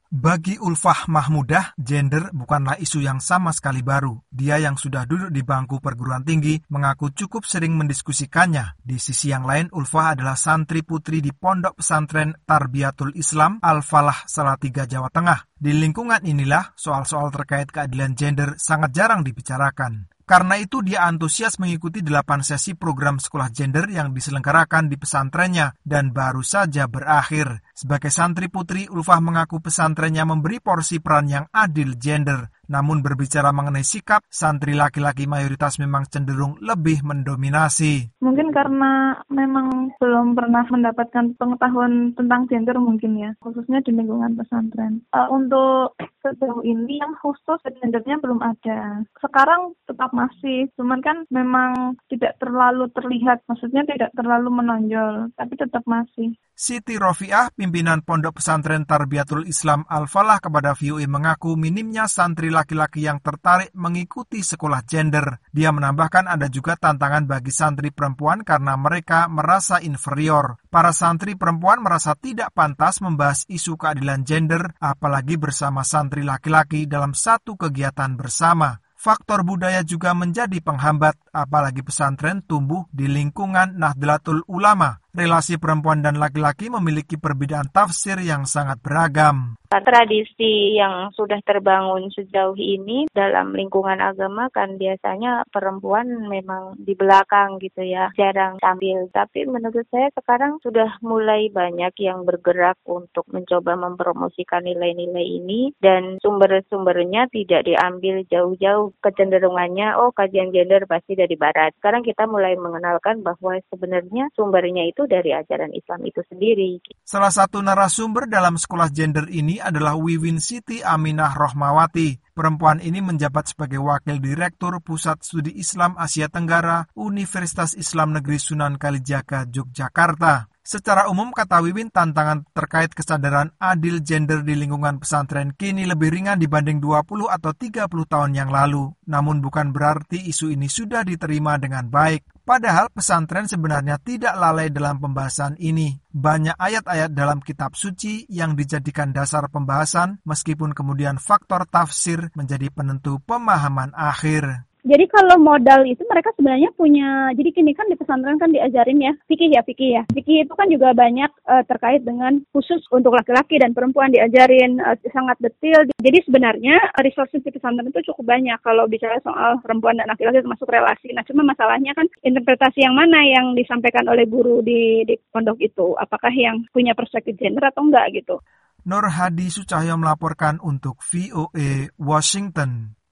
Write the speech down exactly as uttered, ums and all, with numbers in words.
Bagi Ulfah Mahmudah, gender bukanlah isu yang sama sekali baru. Dia yang sudah duduk di bangku perguruan tinggi mengaku cukup sering mendiskusikannya. Di sisi yang lain, Ulfah adalah santri putri di Pondok Pesantren Tarbiyatul Islam Al-Falah Salatiga, Jawa Tengah. Di lingkungan inilah soal-soal terkait keadilan gender sangat jarang dibicarakan. Karena itu dia antusias mengikuti delapan sesi program sekolah gender yang diselenggarakan di pesantrennya dan baru saja berakhir. Sebagai santri putri, Ulfah mengaku pesantrennya memberi porsi peran yang adil gender. Namun berbicara mengenai sikap, santri laki-laki mayoritas memang cenderung lebih mendominasi. Mungkin karena memang belum pernah mendapatkan pengetahuan tentang gender mungkin ya, khususnya di lingkungan pesantren. Uh, untuk sejauh ini yang khusus gendernya belum ada. Sekarang tetap masih, cuman kan memang tidak terlalu terlihat, maksudnya tidak terlalu menonjol, tapi tetap masih. Siti Rofiah, pimpinan Pondok Pesantren Tarbiyatul Islam Al-Falah kepada V O A mengaku minimnya santri laki-laki yang tertarik mengikuti sekolah gender. Dia menambahkan ada juga tantangan bagi santri perempuan karena mereka merasa inferior. Para santri perempuan merasa tidak pantas membahas isu keadilan gender, apalagi bersama santri laki-laki dalam satu kegiatan bersama. Faktor budaya juga menjadi penghambat, apalagi pesantren tumbuh di lingkungan Nahdlatul Ulama. Relasi perempuan dan laki-laki memiliki perbedaan tafsir yang sangat beragam. Tradisi yang sudah terbangun sejauh ini dalam lingkungan agama kan biasanya perempuan memang di belakang gitu ya, jarang tampil. Tapi menurut saya sekarang sudah mulai banyak yang bergerak untuk mencoba mempromosikan nilai-nilai ini dan sumber-sumbernya tidak diambil jauh-jauh. Kecenderungannya, oh kajian gender pasti dari barat. Sekarang kita mulai mengenalkan bahwa sebenarnya sumbernya itu dari ajaran Islam itu sendiri. Salah satu narasumber dalam sekolah gender ini adalah Wiwin Siti Aminah Rohmawati. Perempuan ini menjabat sebagai Wakil Direktur Pusat Studi Islam Asia Tenggara Universitas Islam Negeri Sunan Kalijaga, Yogyakarta. Secara umum, kata Wiwin, tantangan terkait kesadaran adil gender di lingkungan pesantren kini lebih ringan dibanding dua puluh atau tiga puluh tahun yang lalu. Namun bukan berarti isu ini sudah diterima dengan baik. Padahal pesantren sebenarnya tidak lalai dalam pembahasan ini. Banyak ayat-ayat dalam kitab suci yang dijadikan dasar pembahasan, meskipun kemudian faktor tafsir menjadi penentu pemahaman akhir. Jadi kalau modal itu mereka sebenarnya punya, jadi kini kan di pesantren kan diajarin ya, fikih ya, fikih ya. Fikih itu kan juga banyak uh, terkait dengan khusus untuk laki-laki dan perempuan diajarin uh, sangat detail. Jadi sebenarnya resources di pesantren itu cukup banyak kalau bicara soal perempuan dan laki-laki termasuk relasi. Nah cuma masalahnya kan interpretasi yang mana yang disampaikan oleh guru di, di pondok itu. Apakah yang punya perspektif gender atau enggak gitu. Nur Hadi Sucahyo melaporkan untuk V O A Washington.